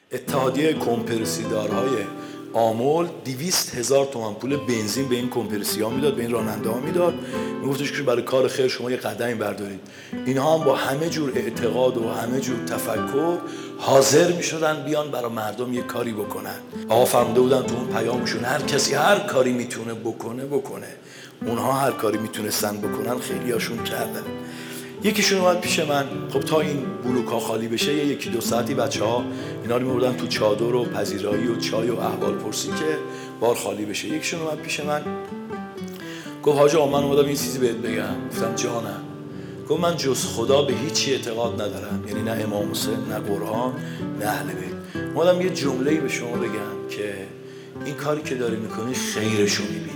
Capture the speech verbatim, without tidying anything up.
اتحادیه کمپرسیدارهای آمل دویست هزار تومان پول بنزین به این کمپرسی ها میداد، به این راننده ها میداد، میگفتش که برای کار خیر شما یه قدمی بردارید. اینها هم با همه جور اعتقاد و همه جور تفکر حاضر میشدن بیان برای مردم یه کاری بکنن. آقا فرموده بودن تو اون پیامشون هر کسی هر کاری میتونه بکنه بکنه. اونها هر کاری میتونستن بکنن خیلی هاشون کردن. یکیشون اومد پیش من، خب تا این بلوک ها خالی بشه یه یکی دو ساعتی بچه ها اینا رو میبردن تو چادر و پذیرایی و چای و احوال پرسی که بار خالی بشه. یکیشون اومد پیش من گفت حاج آقا من اومدم این چیزی بهت بگم. گفتم جانم. گفت من جز خدا به هیچی اعتقاد ندارم، یعنی نه امام حسین نه قرآن نه اهل بیت. اومدم یه جمله‌ای به شما بگم که این کاری که داری میکنی خیرشو میبینی.